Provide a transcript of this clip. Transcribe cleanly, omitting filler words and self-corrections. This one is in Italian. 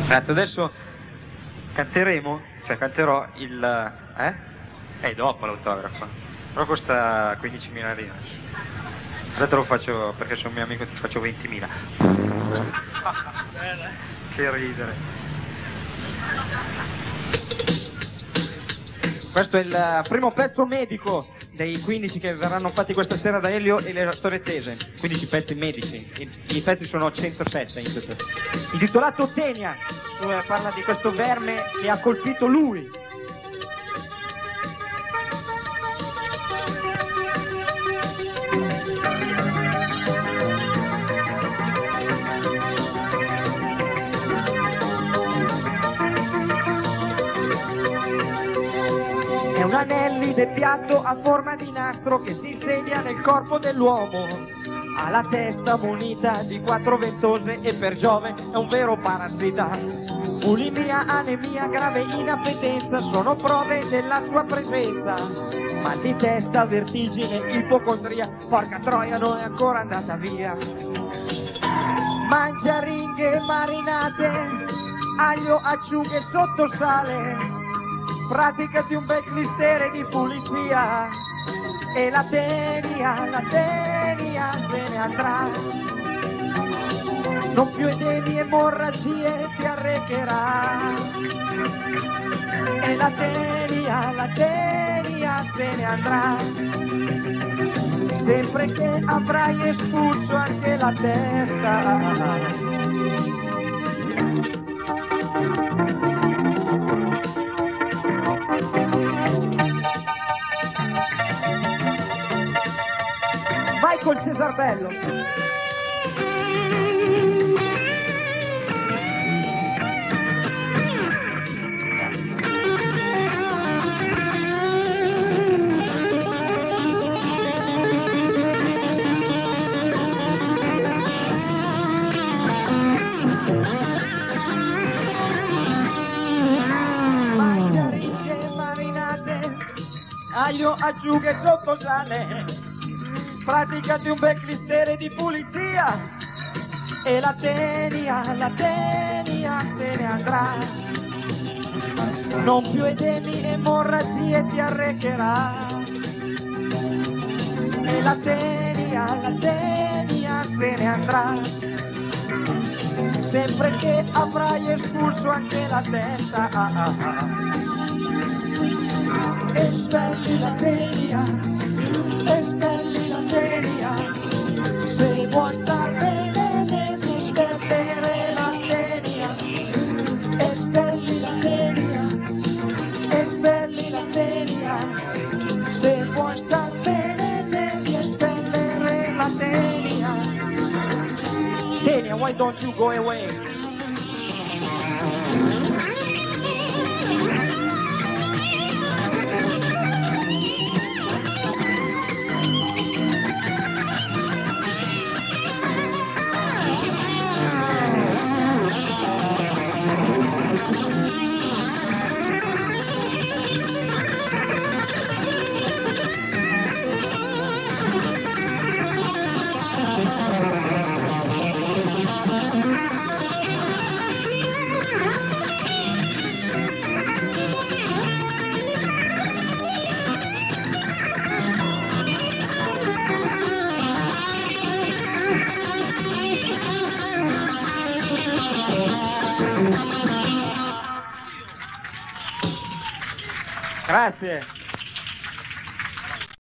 Grazie, adesso canteremo, cioè canterò il... dopo l'autografo. Però costa 15.000 lire. Adesso lo faccio, perché sono mio amico, ti faccio 20.000. Che ridere. Questo è il primo pezzo medico dei 15 che verranno fatti questa sera da Elio e le storie tese. 15 pezzi medici. I pezzi sono 107 in tutto. Intitolato Tenia, dove parla di questo verme che ha colpito lui. È un anellide piatto a forma di nastro che si insedia nel corpo dell'uomo. Ha la testa munita di 4 ventose e per Giove è un vero parassita. Bulimia, anemia, grave inappetenza sono prove della sua presenza. Mal di testa, vertigine, ipocondria, porca troia non è ancora andata via. Mangia ringhe marinate, aglio, acciughe sotto sale. Praticati un bel clistere di pulizia e la tenia se ne andrà. Non più edemi, emorragie ti arrecherà. E la tenia se ne andrà. Sempre che avrai espulso anche la testa. Vai col Cesarbello. Mangiarine marinate, aglio, acciughe sotto sale. Praticati un bel clistere di pulizia e la tenia se ne andrà. Non più edemi, emorragie ti arrecherà. E la tenia se ne andrà. Sempre che avrai espulso anche la testa. Espelli la tenia, espelli la tenia. Se vuoi star bene devi espellere la tenia. Espelli la tenia, espelli la tenia. Se vuoi star bene devi espellere la tenia. Tenia, why don't you go away? Grazie.